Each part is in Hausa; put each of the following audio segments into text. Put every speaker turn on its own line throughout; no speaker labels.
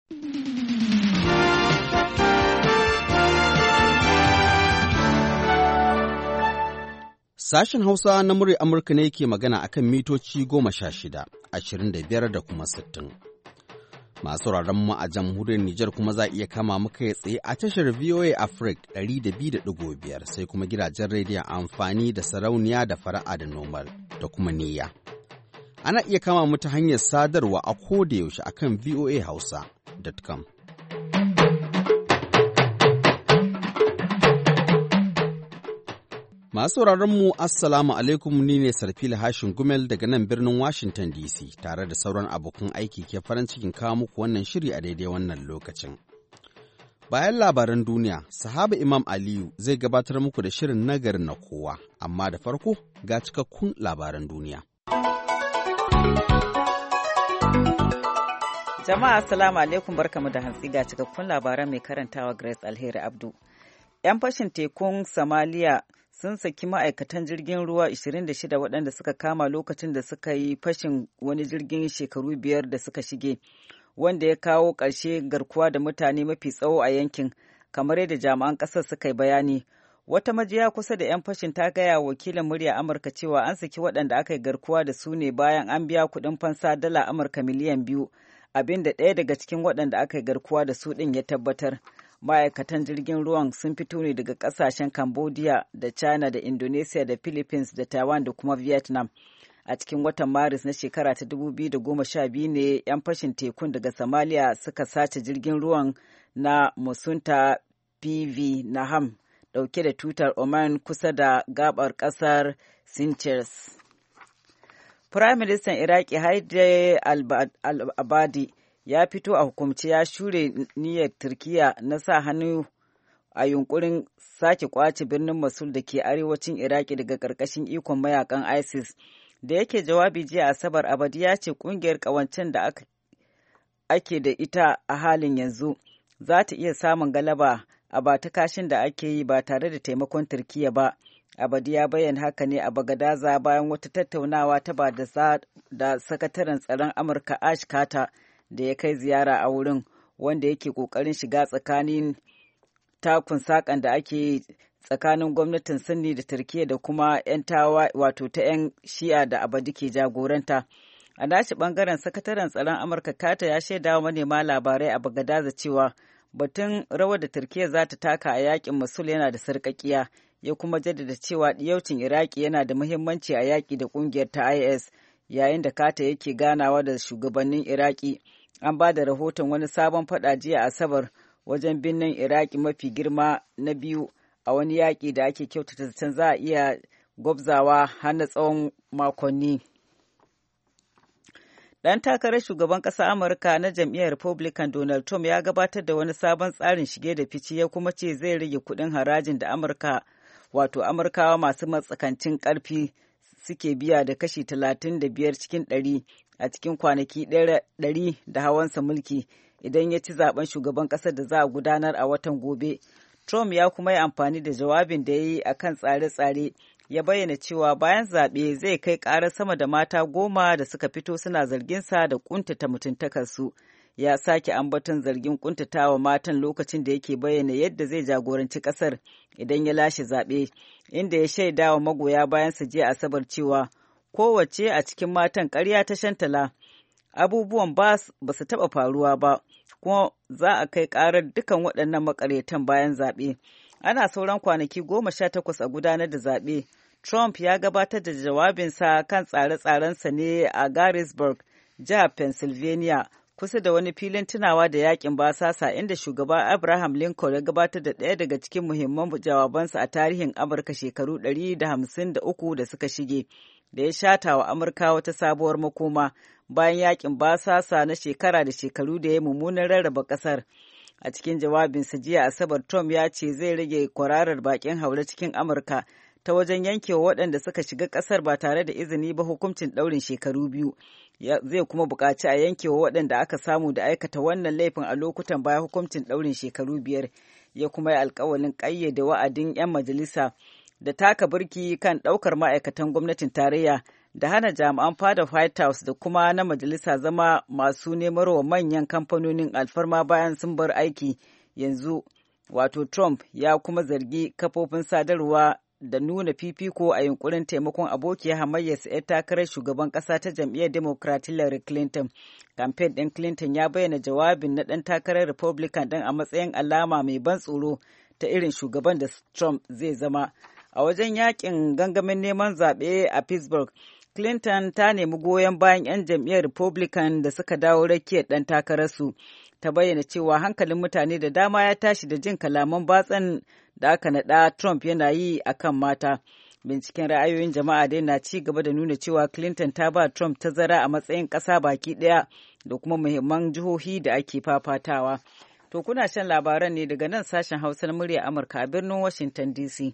Sashen Hausa na murya Amurka ne ke magana akan mitoci 16, 25 da kuma 60. Masu mu a jamhuriyar Nijar kuma za a iya kama muka ya tsaye a tashar VOA Africa 200.5 sai kuma gidajen rediyon amfani da sarauniya da fara'a da nomal da kuma niyya. Ana iya kama mu ta hanyar sadarwa a koda yaushe akan voahausa.com. Masu mu Assalamu alaikum, ni ne Sarfila Hashin Gumel daga nan birnin Washington DC tare da sauran abokan aiki ke farin cikin kawo muku wannan shiri a daidai wannan lokacin. Bayan labaran duniya, Sahaba Imam Aliyu zai gabatar muku da shirin nagarin na kowa, amma da farko ga cikakkun labaran duniya.
Jama'a Assalamu alaikum, barkamu da hantsi ga cikakkun labaran mai karantawa Grace Alheri Abdu. 'Yan fashin tekun Somalia sun saki ma'aikatan jirgin ruwa 26 waɗanda suka kama lokacin da suka yi fashin wani jirgin shekaru 5 da suka shige, wanda ya kawo ƙarshe garkuwa da mutane mafi tsawo a yankin, kamar yadda jami'an ƙasar suka yi bayani. Wata majiya kusa da 'yan fashin ta gaya wakilin murya Amurka cewa an saki waɗanda aka yi garkuwa da su ne bayan an biya kuɗin fansa dala Amurka miliyan 2, abin da ɗaya daga cikin waɗanda aka yi garkuwa da su ɗin ya tabbatar. Ma'aikatan jirgin ruwan sun fito ne daga kasashen Cambodia da China da Indonesia da Philippines da Taiwan da kuma Vietnam. A cikin watan Maris na shekara ta 2012 ne 'yan fashin tekun daga Somalia suka sace jirgin ruwan na Musunta PV Naham dauke da tutar Oman kusa da gabar kasar Seychelles. Firaministan Iraki Haidar al-Abadi ya fito a hukumce ya shure niyyar Turkiyya na sa hannu a yunkurin sake kwace birnin Mosul da ke arewacin Iraki daga ƙarƙashin ikon mayakan ISIS. Da yake jawabi jiya Asabar, Abadi ya ce ƙungiyar ƙawancen da ake da ita a halin yanzu za ta iya samun galaba a bata kashin da ake yi ba tare da taimakon Turkiyya ba. Abadi ya bayyana haka ne a Bagadaza bayan wata tattaunawa ta ba da sakataren tsaron Amurka Ash Carter da ya kai ziyara a wurin, wanda yake ƙoƙarin shiga tsakanin takun saƙan da ake tsakanin gwamnatin Sunni da Turkiyya da kuma 'yan tawa wato ta 'yan Shi'a da Abadi ke jagoranta. A nashi ɓangaren, sakataren tsaron Amurka Carter ya shaida wa manema labarai a Bagadaza cewa batun rawar da Turkiyya za ta taka a yakin Mosul yana da sarƙaƙiya, ya kuma jaddada cewa ɗiyaucin Iraki yana da muhimmanci a yaƙi da ƙungiyar ta IS. Yayin da Carter yake ganawa da shugabannin Iraki, an ba da rahoton wani sabon fada jiya Asabar wajen birnin Iraki mafi girma na biyu a wani yaƙi da ake kyautata zaton za a iya gwabzawa har na tsawon makonni. Ɗan takarar shugaban ƙasar Amurka na jam'iyyar Republican Donald Trump ya gabatar da wani sabon tsarin shige da fice, ya kuma ce zai rage kuɗin harajin da Amurkawa masu matsakancin ƙarfi suke biya da kashi 35 cikin 100 a cikin kwanaki 100 da hawansa mulki idan ya ci zaben shugaban ƙasar da za a gudanar a watan gobe. Trump ya kuma yi amfani da jawabin da ya yi a kan tsare-tsare, ya bayyana cewa bayan zaɓe zai kai ƙarar sama da mata 10 da suka fito suna zarginsa da ƙuntata mutuntakarsu. Ya sake ambaton zargin ƙuntatawa matan lokacin da yake bayyana yadda zai jagoranci ƙasar idan ya lashe zaɓe, inda ya shaida wa magoya bayansa jiya Asabar cewa kowace a cikin matan ƙarya ta shantala, abubuwan ba su taɓa faruwa ba, kuma za a kai ƙarar dukan waɗannan maƙaryatan bayan zaɓe. Ana sauran kwanaki 18 a gudanar da zaɓe. Trump ya gabatar da jawabinsa kan tsare-tsarensa ne a Garrisburg, jihar Pennsylvania, kusa da wani filin tunawa da yakin basasa, inda shugaba Abraham Lincoln ya gabatar da ɗaya daga cikin muhimman jawabansa a tarihin Amurka shekaru 153 da suka shige, da ya shata wa Amurka wata sabuwar makoma bayan yakin basasa na shekara da shekaru da ya mummunan rarraba ƙasar. A cikin jawabinsa jiya Asabar, Trump ya ce zai rage kwararar bakin haure cikin Amurka ta wajen yankewa waɗanda suka shiga ƙasar ba tare da izini ba hukuncin ɗaurin shekaru 2. Zai kuma buƙaci a yankewa waɗanda aka samu da aikata wannan laifin a lokutan baya hukuncin ɗaurin shekaru 5. Ya kuma yi alƙawalin ƙayyade wa'adin 'yan majalisa da taka birki kan ɗaukar ma'aikatan gwamnatin tarayya da hana jami'an fada White House da kuma na majalisa zama masu nemarwa manyan kamfanonin alfarma bayan sun bar aiki yanzu. Wato Trump ya kuma zargi kafofin sadarwa da nuna fifiko a yunkurin taimakon abokiyar hamayyarsa 'yar takarar shugaban ƙasa ta jam'iyyar Democrat Hillary Clinton. Kamfen ɗin Clinton ya bayyana jawabin na ɗan takarar Republican ɗin a matsayin alama mai ban tsoro ta irin shugaban da Trump zai zama. A wajen yakin gangamin neman zaɓe a Pittsburgh, Clinton ta nemi goyon bayan 'yan jam'iyyar Republican da suka dawo rakiyar ɗan takararsu. Ta bayyana cewa hankalin mutane da dama ya tashi da jin kalaman batsan da aka naɗa Trump yana yi a kan mata. Binciken ra'ayoyin jama'a dai na ci gaba da nuna cewa Clinton ta ba Trump tazara a matsayin ƙasa baki ɗaya da kuma muhimman jihohi da ake fafatawa. To kuna shan labaran ne daga nan sashen Hausa na murya Amurka a birnin Washington DC.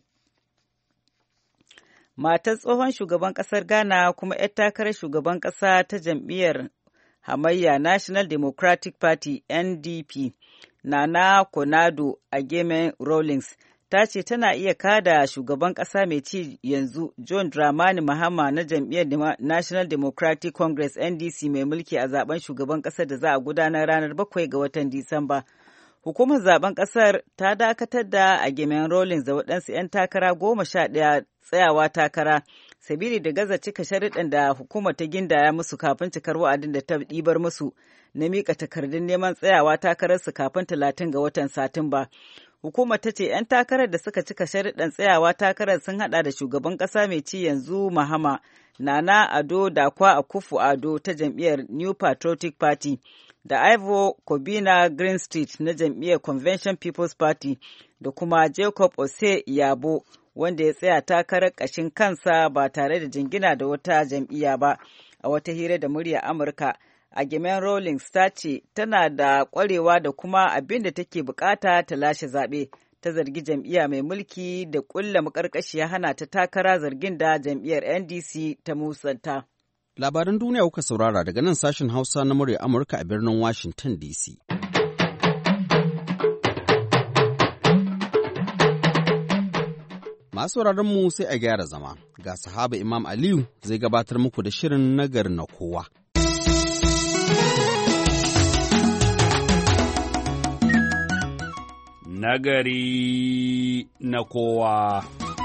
Matar tsohon shugaban ƙasar Ghana kuma 'yar takarar shugaban ƙasa ta jam'iyyar hamayya National Democratic Party NDP Nana Konado Agyeman Rawlings ta ce tana iya kada shugaban ƙasa mai ci yanzu John Dramani Mahama na jam'iyyar National Democratic Congress NDC mai mulki a zaben shugaban ƙasar da za a gudanar ranar 7 ga watan Disamba. Hukumar zaben ƙasar ta dakatar da Agyeman Rawlings da waɗansu 'yan takara 11 tsayawa takara. Sabili da gaza cika sharuɗan da hukumar ta gindaya musu kafin cikar wa'adin da ta ɗibar musu na miƙa takardun neman tsayawa takararsu kafin 30 ga watan Satumba. Hukumar ta ce 'yan takarar da suka cika sharuɗan tsayawa takarar sun haɗa da shugaban ƙasa mai ci yanzu Mahama, Nana Ado Dakwa Akufo-Addo ta jam'iyyar New Patriotic Party, da Ivo Kobina Greenstreet na jam'iyyar Convention People's Party, da kuma Jacob Ose Yabo, wanda ya tsaya takarar ƙashin kansa ba tare da jingina da wata jam'iyya ba. A wata hira da murya Amurka, Agyeman Rawlings ta ce tana da ƙwarewa da kuma abin da take bukata ta lashe zaɓe. Ta zargi jam'iyya mai mulki da ƙulla maƙarƙashiya hana ta takara, zargin da jam'iyyar NDC ta musanta.
Labaran duniya kuka saurara daga nan sashen Hausa na murya Amurka a birnin Washington DC. Masu mu sai a gyara zama, ga sahaba Imam Aliyu zai gabatar muku da shirin nagari na kowa.
Nagari na kowa.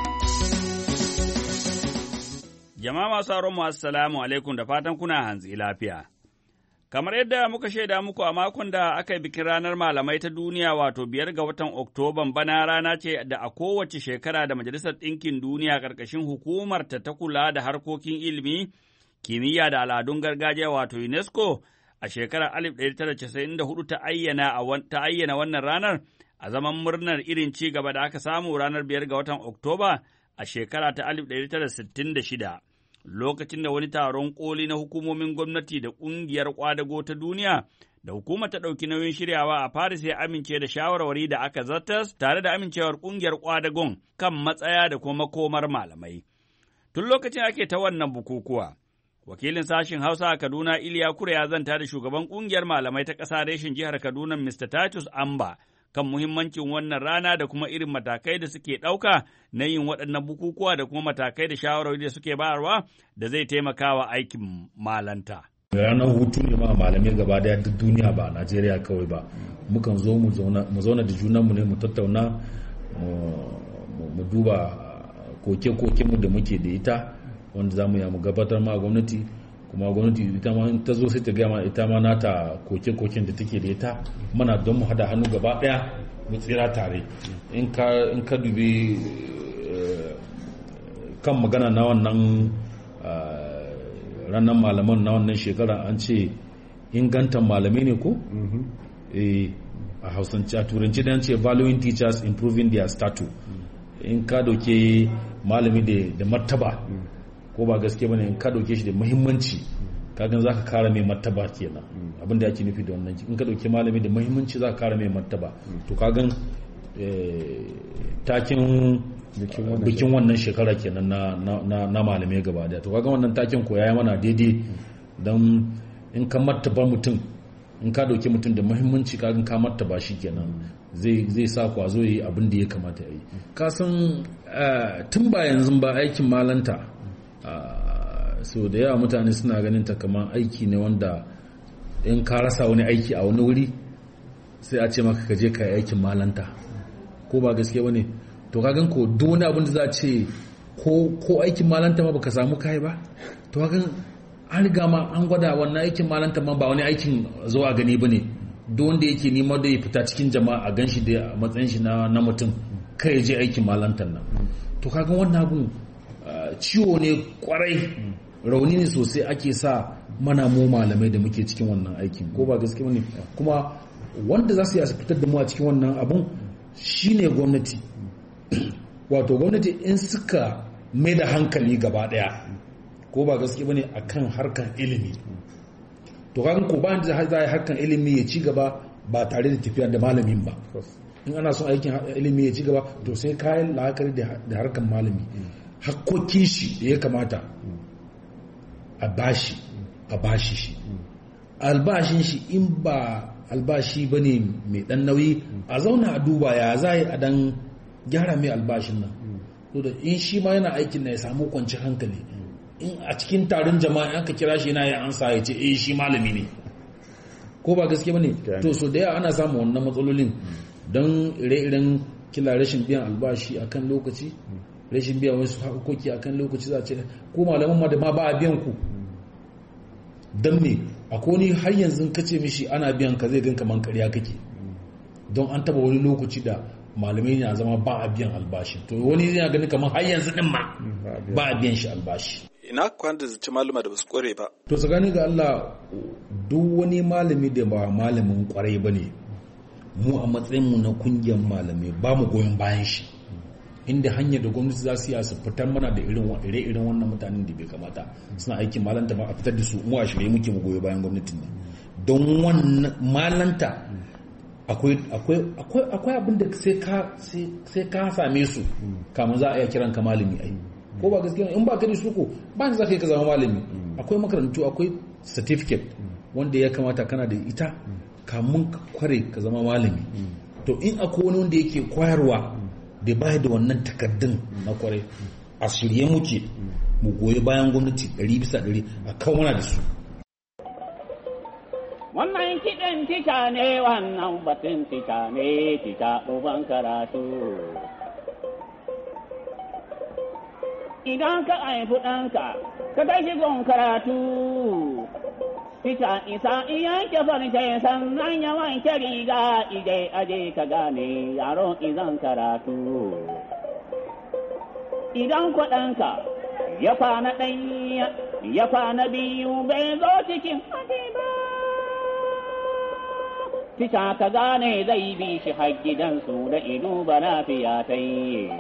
Jama'a masu mu assalamu alaikum da fatan kuna hantsi lafiya. Kamar yadda muka shaida muku a makon da aka yi bikin ranar malamai ta duniya wato 5 ga watan Oktoban bana rana ce da a kowace shekara da Majalisar Ɗinkin Duniya ƙarƙashin hukumar ta kula da harkokin ilimi, kimiyya da al'adun gargajiya wato UNESCO a shekarar 1994 ta ayyana wannan ranar a zaman murnar irin ci gaba da aka samu ranar 5 ga watan Oktoba a shekara ta 1966. Lokacin da wani taron koli na hukumomin gwamnati da ƙungiyar ƙwadago ta duniya da hukumar ta ɗauki nauyin shiryawa a Paris ya amince da shawarwari da aka zartas tare da amincewar ƙungiyar ƙwadagon kan matsaya da kuma makomar malamai. Tun lokacin ake ta wannan bukukuwa, wakilin sashen Hausa a Kaduna Iliya Kure ya zanta da shugaban ƙungiyar malamai ta ƙasa reshen jihar Kaduna Mr. Titus Amba kan muhimmancin wannan rana da kuma irin matakai da suke ɗauka na yin waɗannan bukukuwa da kuma matakai da shawarwari da suke bayarwa da zai taimaka wa aikin malanta.
Ranar hutu ne ma malamai gaba daya duk duniya ba a Najeriya kawai ba. Mukan zo mu zauna da junanmu ne mu tattauna mu duba koke-kokenmu da muke da ita wanda za mu yi mu gabatar ma gwamnati, kuma gwamnati ita ma ta zo sai ta gama ita ma nata koke-koken da take da ita mana don mu hada hannu gaba daya mu tsira tare. In ka dubi kan magana na wannan ranar malaman na wannan shekara an ce ingantan malamai ne ko? A hausance a turanci da an ce valuing teachers improving their status. In ka doke malami da martaba ko ba gaske bane, in ka doke shi da muhimmanci kagan zaka kara mai martaba kenan. Abin da yake nufi da wannan, in ka doke malami da muhimmanci zaka kara mai martaba. To kagan takin bikin wannan shekara kenan na malamai gaba daya. To kagan wannan takin ko yayi mana daidai, dan in ka martaba mutum, in ka doke mutum da muhimmanci kagan ka martaba shi kenan, zai sa kwazo yi abin da ya kamata yi. Ka san tun ba yanzu ba aikin malanta so da yawa mutane suna ganin ta kamar aiki ne wanda in ka rasa wani aiki a wani wuri sai a ce maka ka je ka yi aikin malanta, ko ba gaske bane? To kagan ko duk wani abin da za a ce ko aikin malanta ma baka samu kai ba, to kagan an riga ma an gwada wannan aikin malanta ma ba wani aikin zuwa gani bane. Duk wanda yake nima da ya fita cikin jama'a a ganshi da matsayin shi na mutum kai ya je aikin malantan nan. To kagan wannan abun ciwo ne kwarai, rauni ne sosai ake sa mana mu malamai da muke cikin wannan aikin, ko ba gaske bane? Kuma wanda za su yi fitar da mu a cikin wannan abun shine gwamnati. Wato gwamnati in suka mai da hankali gaba daya, ko ba gaske bane, akan harkar ilimi, to kaga ko ba da za harkar ilimi ya ci gaba ba tare da tafiya da malamin ba. In ana son aikin ilimi ya ci gaba to sai kayan la'akari da harkar malami, hakkokin shi da ya kamata a bashi shi, albashin shi in ba albashi bane mai dan nauyi, a zauna a duba ya za a dan gyara mai albashin nan, to da in shi ma yana aikin na ya samu kwanci hankali. In a cikin taron jama'a aka kira shi yana ya ansa ya ce shi malami ne, ko ba gaske bane? To so da yawa ana samun wannan matsalolin don ire-iren kila rashin biyan albashi akan lokaci, rashin biyan wasu hakoki akan lokaci, za a ce ko malaman ma da ma ba a biyan ku don me? Akwai ni har yanzu kace mishi ana biyan ka zai gan kaman ƙarya kake, don an taba wani lokaci da malamai na zama ba a biyan albashi, to wani yana ganin kamar har yanzu din ma ba a biyan shi albashi.
Ina kwan da zaci malama da basu kware ba.
To tsakani ga Allah, duk wani malami da ba malamin kwarai bane, mu a matsayin mu na kungiyar malamai ba mu goyon bayan shi. Inda hanyar da gwamnati za su yi su fitar mana da irin wannan mutanen da bai kamata suna aikin malanta ba, a fitar da su, mu a shirye muke mu goyi bayan gwamnatin nan. Don wannan malanta akwai abin da sai ka same su kamar za a iya kiran ka malami ai, ko ba gaskiya? In ba ka da su ko ba za ka yi ka zama malami. Akwai makarantu, akwai certificate wanda ya kamata kana da ita kamun ka kware ka zama malami. To in akwai wani wanda yake koyarwa da ba da wannan takardun na kware, a shirye muke mu goyi bayan gwamnati 100% a kawo mana da su.
Wannan kiɗin tica ne, wannan batun tica ne, tica uban karatu. Idan ka haifi ɗanka, ka kai shi gon karatu. Tica isa iya ke farce sannan ya wanke riga, ije aje ka gane yaro izan karatu. Idan kwaɗanka ya kwana ɗaya, ya kwana biyu bai zo cikin haɗi ba. Tica ka gane zai bi shi har gidansu da ido ba lafiya ta yi.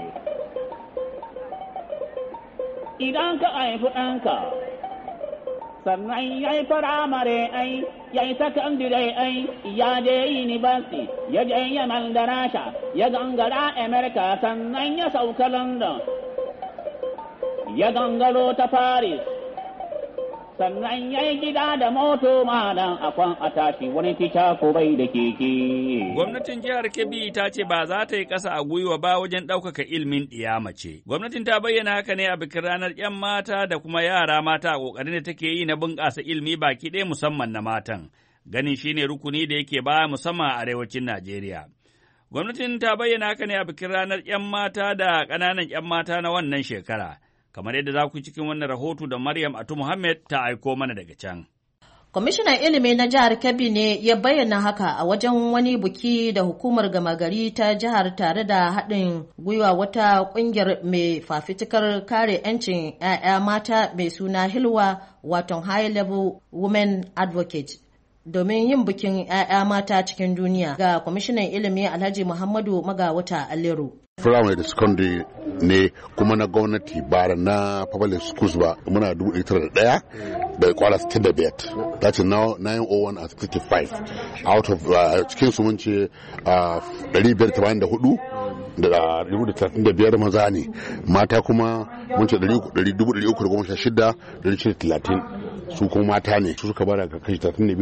Idan ka haifi ɗanka, sannan ya yi firamare ai, ya yi sakandire ai, ya je university, ya je Yaman da Rasha, ya gangara America, sannan ya sauka London, ya gangaro ta Paris, sannan ya yi gida da moto malam akwan a tashi wani tica ko bai da keke.
Gwamnatin jihar Kebbi ta ce ba za ta yi ƙasa a gwiwa ba wajen ɗaukaka ilimin ɗiya mace. Gwamnatin ta bayyana haka ne a bikin ranar 'yan mata da kuma yara mata a ƙoƙarin da take yi na bunƙasa ilimi baki ɗaya musamman na matan. Ganin shi ne rukuni da yake baya musamman a arewacin Najeriya. Gwamnatin ta bayyana haka ne a bikin ranar 'yan mata da ƙananan 'yan mata na wannan shekara. Kamar yadda za ku cikin wannan rahoto da Maryam Atu Muhammad ta aiko mana daga can.
Kwamishinan ilimi na jihar Kebbi ne ya bayyana haka a wajen wani buki da hukumar gama gari ta jihar tare da haɗin gwiwa wata ƙungiyar mai fafitukar kare 'yancin 'ya'ya mata mai suna Hilwa, waton High Level Women Advocate, domin yin bikin 'ya'ya mata cikin duniya. Ga kwamishinan ilimi Alhaji Muhammadu Magawata Aliru.
Firamare da secondary ne kuma na gwamnati ba na public schools ba, muna 1901 da kwara 65, that's now 901 at 55 out of cikin su mun ce 584 da 135 maza ne, mata kuma mun ce 316 da 30. su kuma mata ne su suka bada kashi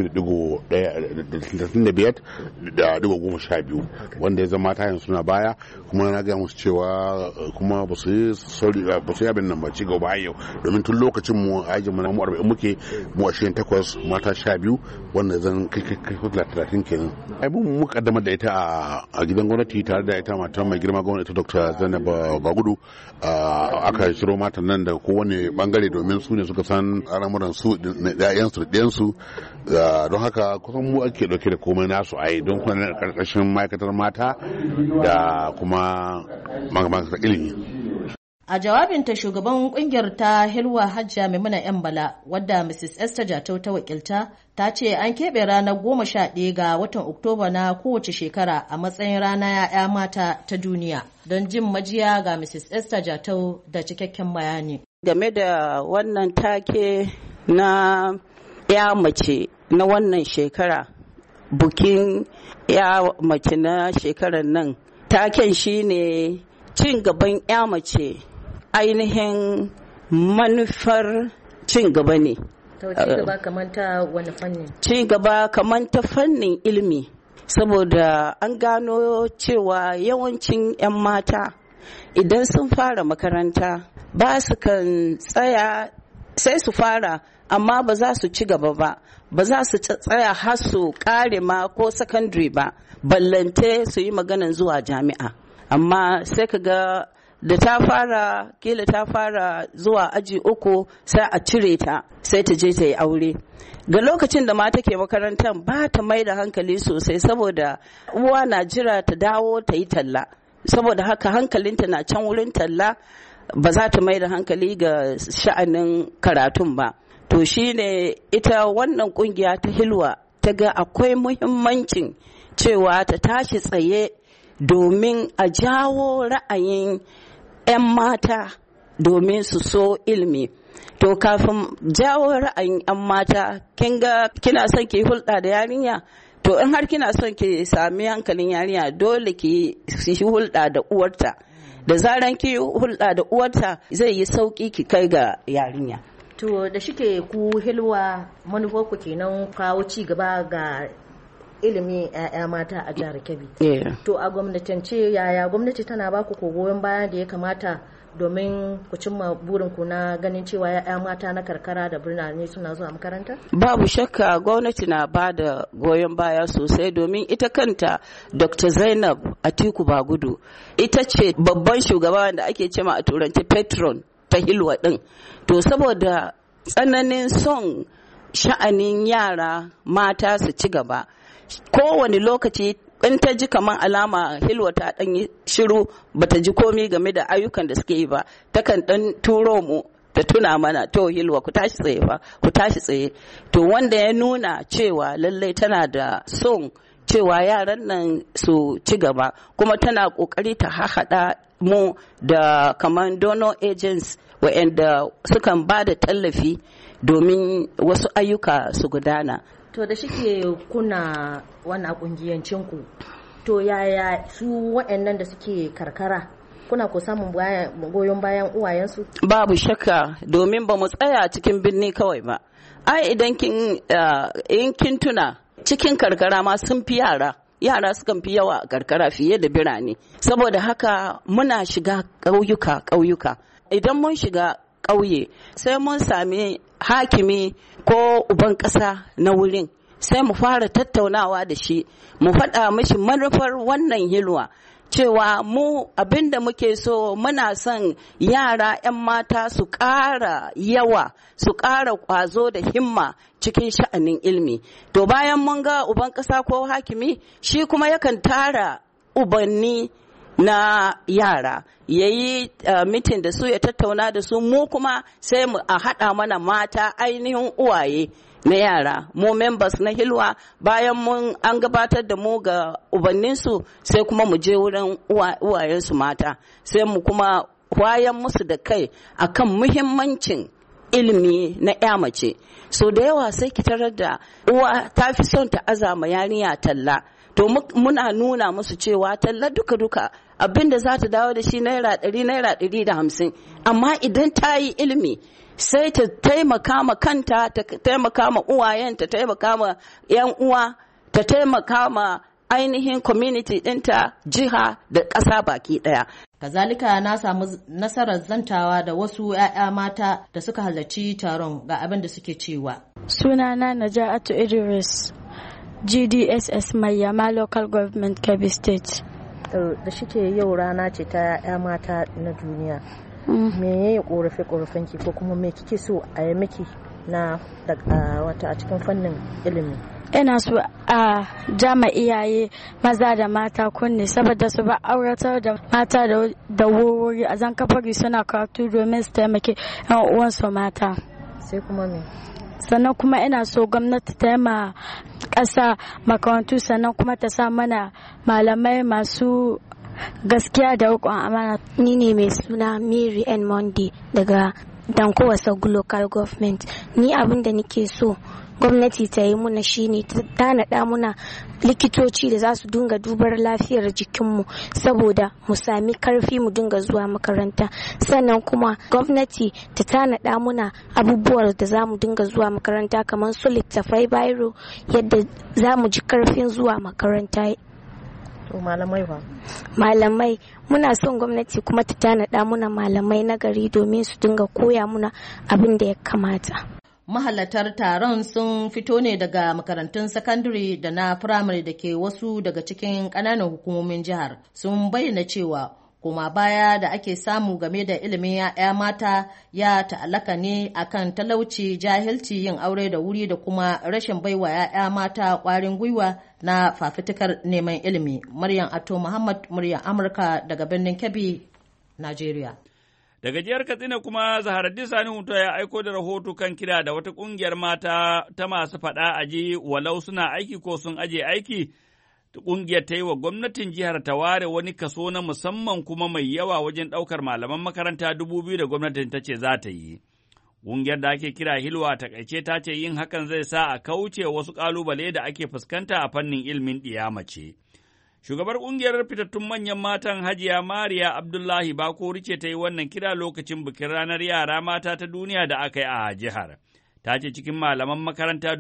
35.12 wanda ya zama mata yanzu suna baya, kuma na ga musu cewa kuma ba su yi abin nan ba ci gaba yau, domin tun lokacin mu ajin mu 40 muke mu 28 mata 12 wanda zan kai 30 kenan. Ai mu kaddamar da ita a gidan gwamnati tare da ita matar mai girma gwamnati Dr. Zainab Bagudu, aka shiro matan nan da kowane bangare domin su ne suka san al'amuran su da ɗiyansu, don haka kusan mu ake dauke da komai nasu ai don kuma na karkashin ma'aikatar mata da kuma ma'aikatar ilimi.
A jawabinta shugaban kungiyar ta Hilwa Hajja Maimuna Bala wadda Mrs. Esther Jatau ta wakilta ta ce an keɓe ranar 11 ga watan Oktoba na kowace shekara a matsayin rana 'ya'ya mata ta duniya. Don jin majiya ga Mrs. Esther Jatau da cikakken bayani.
Game da wannan take na 'ya mace na wannan shekara, bukin 'ya mace na shekarar nan, taken shine cin gaban 'ya mace. Ainihin manufar cin gaba ne.
Ci gaba kamar ta wani fanni?
Ci gaba kamar ta fannin ilimi, saboda an gano cewa yawancin 'yan mata idan sun fara makaranta ba su kan tsaya, sai su fara amma ba za su ci gaba ba za su tsaya har su kare ma ko secondary ba, ballante su yi maganan zuwa jami'a. Amma sai ka ga da ta fara zuwa aji 3 sai a cire ta, sai ta je ta yi aure. Ga lokacin da mata ke makarantar ba ta mai da hankali sosai, saboda uwa na jira ta dawo ta yi talla, saboda haka hankalinta na can wurin talla, ba za ta mai da hankali ga sha'anin karatun ba. To shine ita wannan kungiya ta Hilwa ta ga akwai muhimmancin cewa ta tashi tsaye domin a jawo ra'ayin 'yan mata domin su so ilimi. To kafin jawo ra'ayin 'yan mata, kina son ki hulɗa da yarinya, to in har kina son ki sami hankalin yarinya dole ki yi hulɗa da uwarta. Da zaran ki hulɗa da uwarta zai yi sauƙi ki kai ga yarinya.
To da shike ku Hilwa manufarku kenan kawo ci gaba ga ilimi 'ya'ya mata a jihar Kebbi. To a gwamnatance yaya gwamnati tana ba ku goyon baya da ya kamata domin ku cimma burinku na ganin cewa 'ya'ya mata na karkara da birane suna zuwa makaranta? Babu
shakka gwamnati na ba da goyon baya sosai, domin ita kanta Dr. Zainab Atiku Bagudu ita ce babban shugaba da ake cema a turanci patron ta Hilwa din. To saboda tsananin son sha'anin yara mata su ci gaba, kowane lokaci in ta ji kamar alama Hilwa ta dan yi shiru bata ji komi game da ayyukan da suke yi ba, takan dan turo mu ta tuna mana, to Hilwa ku tashi tsaye fa, ku tashi tsaye. To wanda ya nuna cewa lallai tana da son cewa yaran nan su ci gaba, kuma tana kokari ta haɗa mu da kamar donor agents waɗanda sukan ba da tallafi domin wasu ayyuka su gudana.
To da shike kuna wannan kungiyancin ku, to yaya su waɗannan da suke karkara kuna ku samun goyon bayan uwayensu? Babu
shakka, domin ba mu tsaya cikin birni kawai ba. Ai idan kin tuna cikin karkara ma sun fi yara sukan fi yawa a karkara fiye da birane. Saboda haka muna shiga ƙauyuka. Idan mun shiga ƙauye sai mun sami hakimi ko uban ƙasa na wurin, sai mu fara tattaunawa da shi, mu faɗa mishi manufar wannan Hilwa, cewa mu abinda muke so, muna son yara 'yan mata su ƙara yawa, su ƙara ƙwazo da himma cikin sha'anin ilmi. To bayan mun ga uban ƙasa ko hakimi, shi kuma yakan tara ubanni na yara, ya yi mitin da su, ya tattauna da su, mu kuma sai a haɗa mana mata ainihin uwaye na yara, mu members na Hilwa. Bayan an gabatar da mu ga ubanninsu, sai kuma mu je wurin uwayensu mata, sai mu kuma wayan musu da kai akan muhimmancin ilimi na 'ya mace. So da yawa sai ki tarar da uwa ta fi son ta azama yarinya talla, to muna nuna musu cewa talla duka abinda za ta dawo da shi naira 100 amma idan ta yi ilimi sai ta taimaka ma kanta, ta taimaka ma uwayen, ta taimaka ma 'yan uwa, ta taimaka ma ainihin community ɗinta, jiha da ƙasa baki ɗaya.
Kazalika na samu nasarar zantawa da wasu 'ya'ya mata da suka halarci taron ga abin da suke cewa.
Sunana Naja'atu Idris, GDSS Mayyama Local Government Kebbi State.
Da shike yau rana ce ta 'ya'ya mata na duniya. Me ya korafe ki ko kuma me kike so a yi miki na wata a cikin fannin ilimi?
Ina so a jama iyaye maza da mata kunne saboda su ba auratar da mata da wuri a zan kafari suna karatu domin su taimake 'yan uwansu mata.
Sai kuma me?
Sannan kuma ina so gwamnati ta yi ƙasa makarantu, sannan kuma ta sa mana malamai masu gaskiya da riƙon amana.
Ni ne mai suna Mary N. Monday daga Danko Wasagu Local Government. Ni abin da nake so gwamnati ta yi muna shine ta tanada muna likitoci da za su dinga dubar lafiyar jikinmu saboda mu sami karfi mu dinga zuwa makaranta. Sannan kuma gwamnati ta tanada muna abubuwan da za mu dinga zuwa makaranta kamar su littafai, biro, yadda za mu ji karfin zuwa makaranta. Malamai muna son gwamnati kuma ta tanada muna malamai na gari domin su dinga koya muna abin da ya kamata.
Mahalartar taron sun fito ne daga makarantun sakandare da na firamare da ke wasu daga cikin ƙananan hukumomin jihar. Sun bayyana cewa kuma baya da ake samu game da ilimin 'ya'ya mata ya ta'allaka ne akan talauci, jahilci, yin aure da wuri da kuma rashin baiwa 'ya'ya mata ƙwarin gwiwa na fafutukar neman ilimi. Maryam Ato Muhammad, muryar Amurka daga birnin Kebbi, Najeriya.
Daga jihar Katsina kuma Zaharaddin Sani Hunto ya aiko da rahoto kan kira da wata ƙungiyar mata ta masu faɗa aji walau suna aiki ko sun aje aiki. Ƙungiyar ta yi wa gwamnatin jihar ta ware wani kaso na musamman kuma mai yawa wajen ɗaukar malaman makaranta 2,000 da gwamnatin ta ce za ta yi. Ƙungiyar da ake kira Hilwa takaice ta ce yin hakan zai sa a kauce wasu ƙalubale da ake fuskanta a fannin ilimin ɗiya mace. Shugabar ƙungiyar fitattun manyan matan Hajiya Mariya Abdullahi Bakori ce ta yi wannan kira lokacin bikin ranar yara mata ta duniya da aka yi a jihar. Ta ce cikin malaman makaranta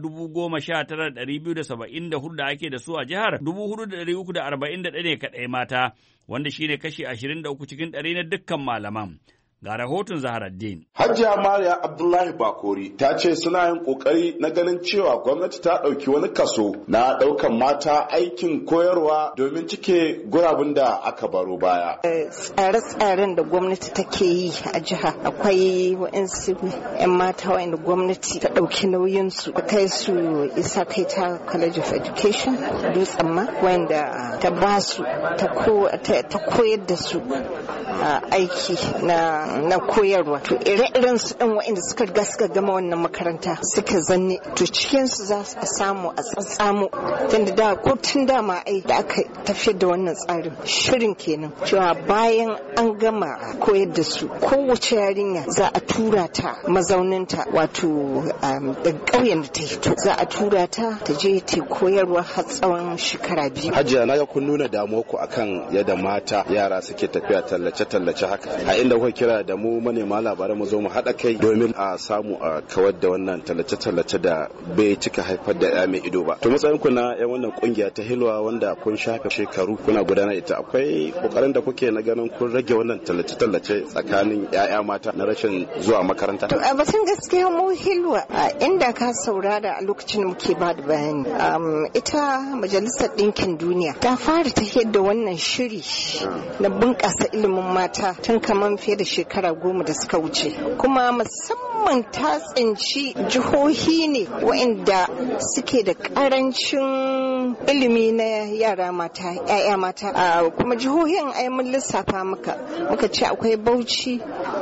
19,274 da ake da su a jihar, 4,341 ne kaɗai mata, wanda shine kashi 23 cikin 100 na dukkan malaman. Ga rahoton Zaharaddin.
Hajiya Mariya Abdullahi Bakori ta ce suna yin kokari na ganin cewa gwamnati ta ɗauki wani kaso na ɗaukan mata aikin koyarwa domin cike gurabun da aka baro baya.
Tsare-tsaren da gwamnati take yi a jiha akwai wa'insu 'yan mata wa'inda gwamnati ta ɗauki nauyinsu ta kai su Isa Kaita College of Education Dutsen ma wanda ta ba su ta koyar da su aiki na koyarwa. To ire-iren su ɗin waɗanda suka riga suka gama wannan makaranta suka zanne to cikin su za a samu a tsatsamo tunda da ko tun dama ai da aka tafiyar da wannan tsarin shirin kenan cewa bayan an gama koyar da su kowace yarinya za a tura ta mazauninta wato da ƙauyen da ta hito za a tura ta ta je ta koyarwa har tsawon shekara 2.
Hajiya na ga kun nuna damuwa ku akan yadda mata yara suke tafiya tallace haka a inda kuka kira da mu manema labarai mu zo mu haɗa kai domin a samu a kawar da wannan tallace da bai cika haifar da ya mai ido ba. To matsayin ku na yan wannan kungiya ta Hilwa wanda kun shafe shekaru kuna gudanar ita akwai kokarin da kuke na ganin kun rage wannan tallace tsakanin yaya mata na rashin zuwa makaranta.
To a batun gaskiya mu Hilwa inda ka saurara a lokacin muke ba da bayani ita Majalisar Ɗinkin Duniya ta fara tafiyar da wannan shiri na bunƙasa ilimin mata tun kaman fiye da shekara 10 da suka wuce kuma musamman ta tsinci jihohi ne waɗanda suke da ƙarancin ilimi na yara mata 'ya'ya mata kuma jihohin ai mun lissafa muka ce akwai Bauchi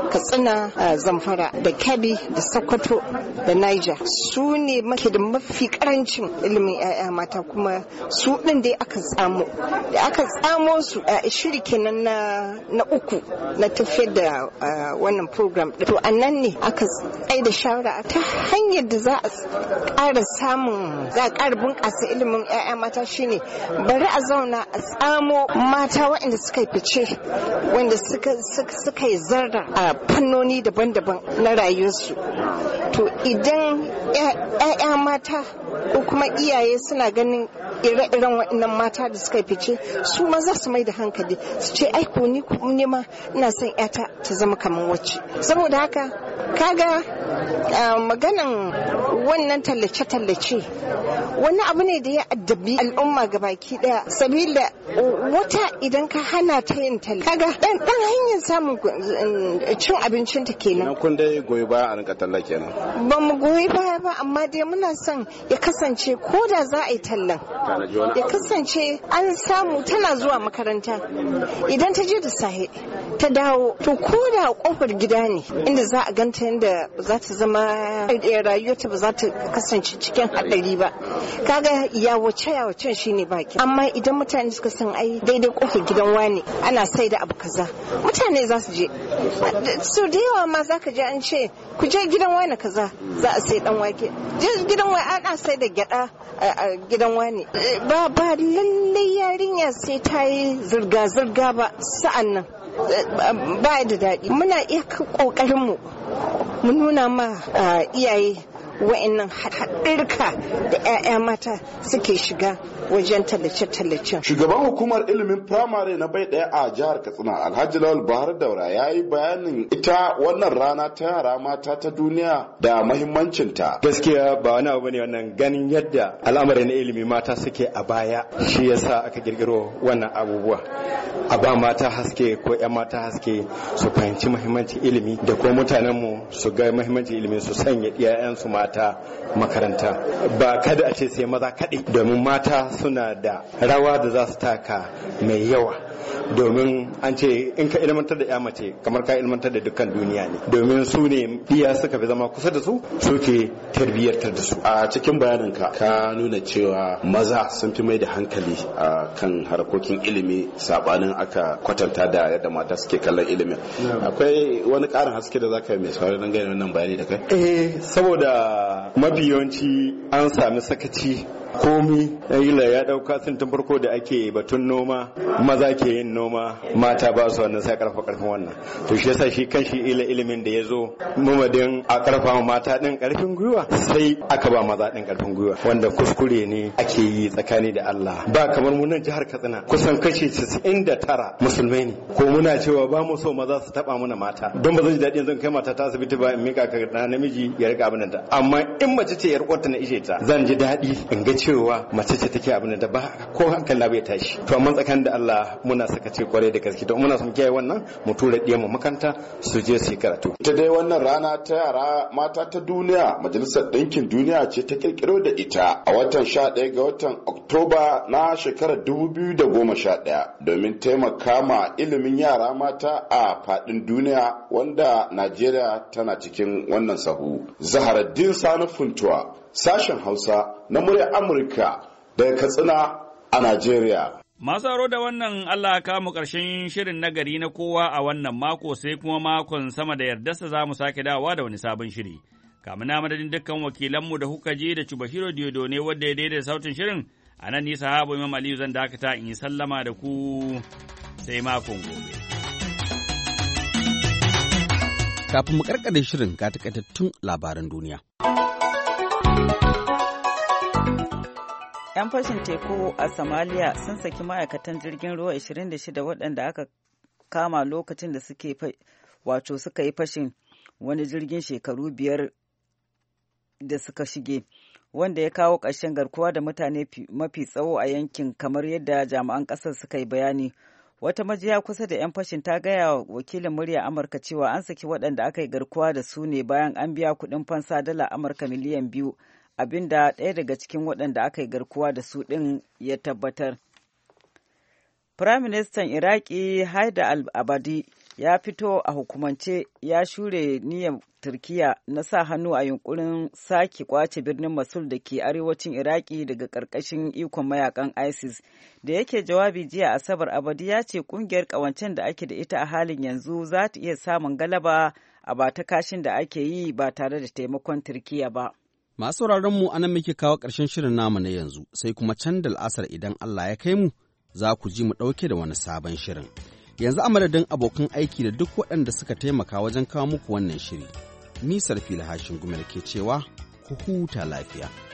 Katsina, Zamfara da Kebbi da Sokoto da Niger su ne da mafi karancin ilimin 'ya'ya mata, kuma su ɗin dai aka tsamo su a shiri kenan na uku na tafiyar da wannan program. To a nan ne aka tsaye da shawara ta hanyar da za a ƙara bunƙasa ilimin 'ya'ya mata shine bari a zauna a tsamo mata waɗanda suka yi fice, wanda suka yi zarra a fannoni daban-daban na rayuwarsu. To idan 'ya'ya mata ko kuma iyaye suna ganin ire-iren waɗannan mata da suka fice, su ma za su mai da hankali su ce aiko ni ma ina son 'yata ta zama kamar wacce. Saboda haka kaga maganan wannan tallace-tallace wani abu ne da ya addabi al'umma gabaki daya, sabila wata idan ka hana ta yin talla kaga dan hanyar samun cin abincin ta kenan.
Kun dai goyi baya a rinka talla kenan?
Ba mu goyi baya ba, amma dai muna son ya kasance ko da za a yi tallan ya kasance an samu tana zuwa makaranta, idan ta je da sahe ta dawo, to ko da kofar gida ne inda za a ganta yadda za ta zama rayuwarta ba za ta kasance cikin haɗari ba. Kaga yawace shine baki, amma idan mutane suka san ai daidai kofar gidan wani ana sai da abu kaza, mutane za su je. So da yawa ma za ka je an ce ku je gidan wani kaza za a sai dan wake, je gidan wani ana sai da gyada a gidan wani. Ba lallai yarinya sai ta yi zirga-zirga ba, sa'an nan ba da daɗi. Muna iya ƙoƙarinmu mu nuna ma iyaye wa'annan haɗirka da 'ya'ya mata suke shiga wajen tallace-tallacen.
Shugaban hukumar ilimin firamare na bai ɗaya a jihar Katsina, Alhaji Lawal Bahar Daura, ya yi bayanin ita wannan rana ta yara mata ta duniya da mahimmancinta.
Gaskiya ba wani abu ne wannan, ganin yadda al'amarin ilimi mata suke a baya, shi yasa aka kirkiro wannan abubuwa. A ba mata haske ko 'yan mata haske su fahimci mahimmancin ilimi, da kuma mutanenmu su ga mahimmancin ilimi, su sanya 'ya'yansu mata makaranta. Ba kada a ce sai maza kaɗai, domin mata suna da rawa da za su taka mai yawa, domin an ce in ka ilmantar da ya mace kamar ka ilmantar da dukkan duniya ne, domin su ne iya suka fi zama kusa da su, suke tarbiyyartar da su.
A cikin bayaninka ka nuna cewa maza sun fi mai da hankali a kan harkokin ilimi sabanin aka kwatanta da yadda mata suke kallon ilimin. Akwai wani ƙarin haske da zaka yi mai saurari don gane wannan bayani da kai?
Saboda mafi yawanci an sami sakaci, komi ya dauka sun tun farko da ake batun noma, maza ke yin noma, mata ba su wannan, sai karfin wannan. To shi yasa shi kanshi ilimin da ya zo mamadin a karfa mata din karfin gwiwa, sai aka ba maza din karfin gwiwa, wanda kuskure ne ake yi tsakani da Allah. Ba kamar mu nan jihar Katsina kusan kashi 99 musulmai ne, ko muna cewa ba mu so maza su taba mana mata, don ba zan ji daɗi yanzu kai mata ta asibiti ba in mika ka namiji ya rika abin da. Amma in mace ce yar uwarta na ishe ta, zan ji daɗi in ga cewa mace ce take abin da ba ko hankali bai tashi. To amma tsakanin da Allah muna sakace kwarai da gaske, to muna son kiyaye wannan, mu tura diyan mu makaranta su je su yi karatu.
Ita dai wannan rana ta yara mata ta duniya, Majalisar Ɗinkin Duniya ce ta kirkiro da ita a watan 11 ga watan Oktoba na shekarar 2011 domin taimaka ma ilimin yara mata a faɗin duniya, wanda Najeriya tana cikin wannan sahu. Zaharaddin Sani Funtuwa, sashen Hausa na muryar Amurka daga Katsina a Najeriya.
Masu aro da wannan Allah ka mu ƙarshen shirin nagari na kowa a wannan mako, sai kuma makon sama da yardarsa za mu sake dawowa da wani sabon shiri. Kamun na madadin dukkan wakilanmu da kuka je da Chubahiro Diodo ne wadda ya daidaita sautin shirin, a nan ni sahabo Imam Aliyu zan dakata in yi sallama da ku sai makon gobe.
Kafin mu karkare shirin ga takaitattun labaran duniya.
'Yan fashin teku a Somalia sun saki ma'aikatan jirgin ruwa 26 waɗanda aka kama lokacin da suka yi fashin wani jirgin shekaru 5 da suka shige, wanda ya kawo ƙarshen garkuwa da mutane mafi tsawo a yankin, kamar yadda jami'an ƙasar suka yi bayani. Wata majiya kusa da 'yan fashin ta gaya wa wakilin murya Amurka cewa an saki waɗanda aka yi garkuwa da su ne bayan an biya kuɗin fansa dala Amurka miliyan 2. Abinda ɗaya daga cikin waɗanda aka yi garkuwa da su ɗin ya tabbatar. Firaministan Iraki Haida al-Abadi ya fito a hukumance ya shure niyyar Turkiya na sa hannu a yunkurin sake kwace birnin Mosul da ke arewacin Iraki daga ƙarƙashin ikon mayakan ISIS. Da yake jawabi jiya Asabar, Abadi ya ce kungiyar ƙawancen da ake da ita a halin yanzu za ta iya samun galaba a ba ta kashin da ake yi ba tare da taimakon Turkiya ba.
Masu mu anan muke kawo ƙarshen shirin namu na yanzu, sai kuma can da al'asar idan Allah ya kai mu za ku ji mu ɗauke da wani sabon shirin. Yanzu a madadin abokan aiki da duk waɗanda suka taimaka wajen kawo muku wannan shiri. Ni Sarfila Hashin Gumel ke cewa ku huta lafiya.